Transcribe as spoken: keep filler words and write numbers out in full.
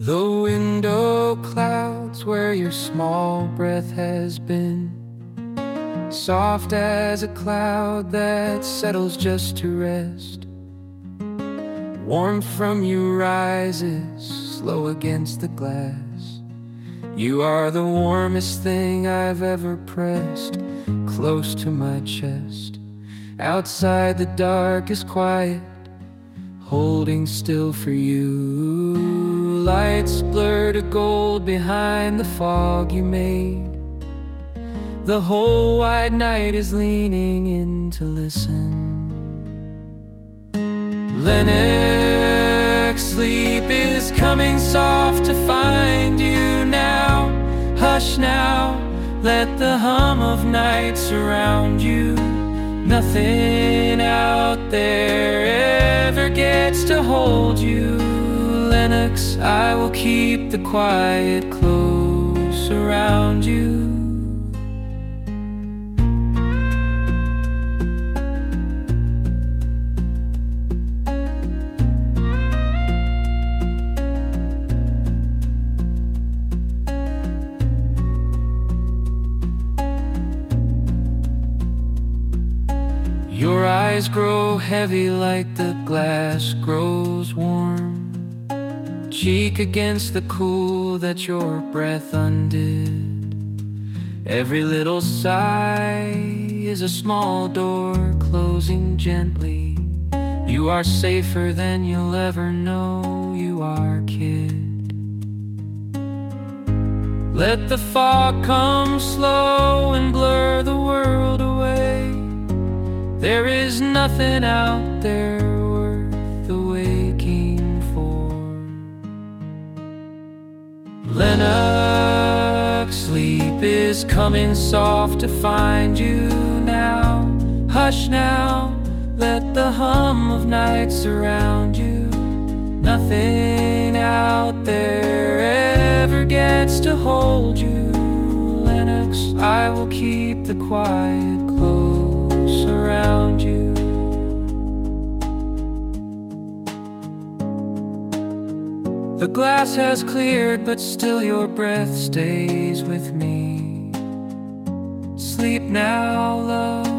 The window clouds where your small breath has been, soft as a cloud that settles just to rest. Warmth from you rises slow against the glass. You are the warmest thing I've ever pressed close to my chest. Outside the dark is quiet, holding still for you. Lights blur to gold behind the fog you made. The whole wide night is leaning in to listen. Lennox, sleep is coming soft to find you now. Hush now, let the hum of night surround you. Nothing out there ever gets to hold you. Lennox, I will keep the quiet close around you. Your eyes grow heavy like the glass grows warm, cheek against the cool that your breath undid. Every little sigh is a small door closing gently. You are safer than you'll ever know you are, kid. Let the fog come slow and blur the world away. There is nothing out there worth the waking for. Lennox, sleep is coming soft to find you now. Hush now, let the hum of night surround you. Nothing out there ever gets to hold you. Lennox, I will keep the quiet close around you. The glass has cleared, but still your breath stays with me. Sleep now, love.